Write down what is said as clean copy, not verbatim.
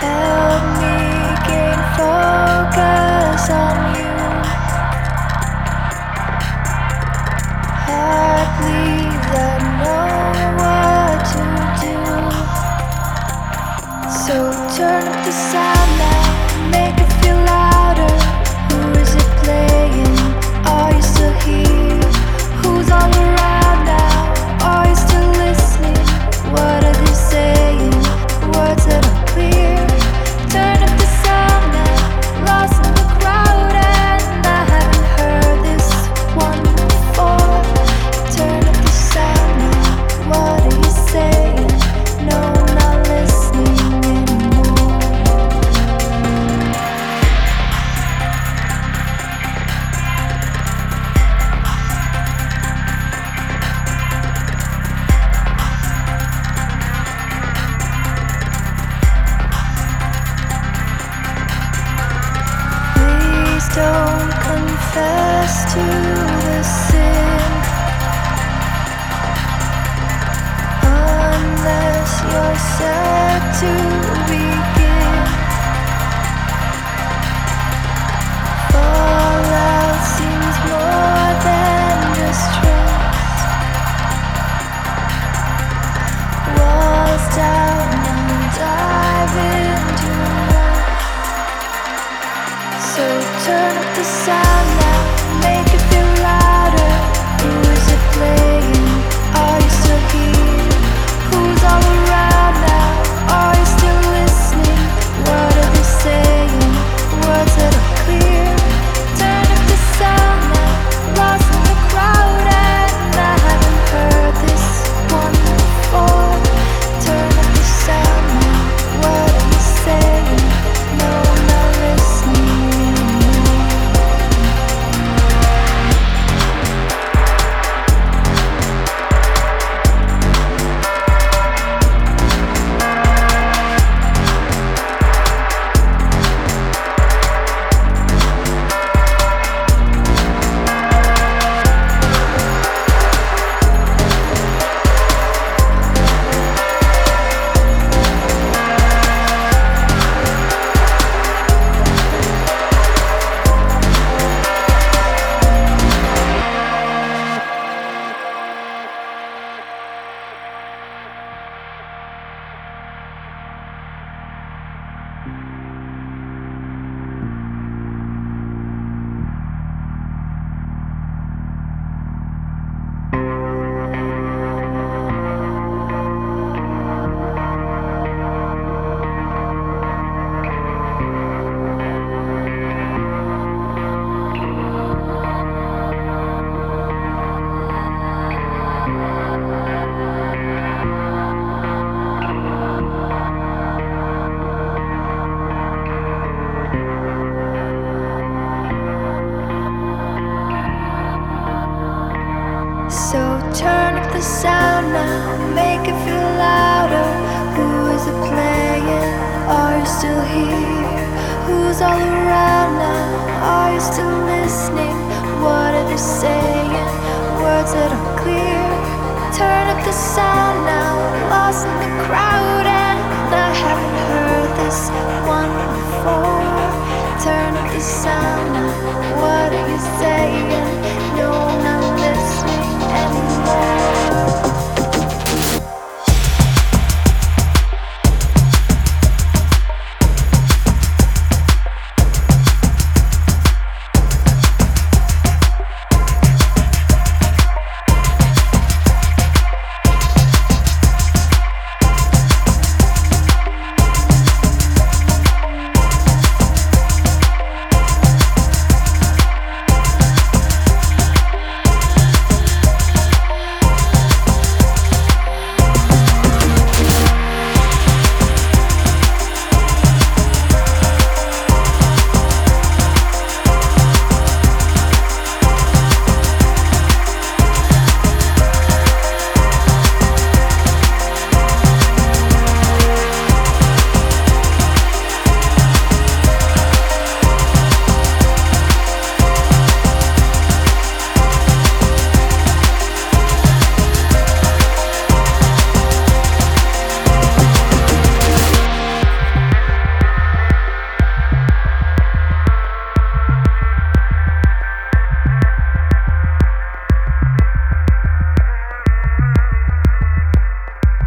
Help me gain focus on you. Please, I know what to do. So turn up the sound now, make it feel louder. Who is it playing? Are you still here? Who's all around now? Are you still listening? What are they saying? Words that are clear. Turn up the sound now, lost in the crowd, and I haven't heard this one before. Turn up the sound now, what are you saying? No, I'm not listening anymore. Please don't confess to the sin unless you're set to begin. Fallout seems more than distress. Walls down and dive into life. So turn up the sound now, make it feel louder. Who is it playing? Are you still here? Who's all around now? Are you still listening? What are they saying? Words that are clear. Turn up the sound now, lost in the crowd, and I haven't heard this one before. Turn up the sound now, what are you saying? No, I'm not listening anymore. So turn up the sound now, make it feel louder. Who is it playing? Are you still here? Who's all around now? Are you still listening? What are they saying? Words that are clear. Turn up the sound now, lost in the crowd.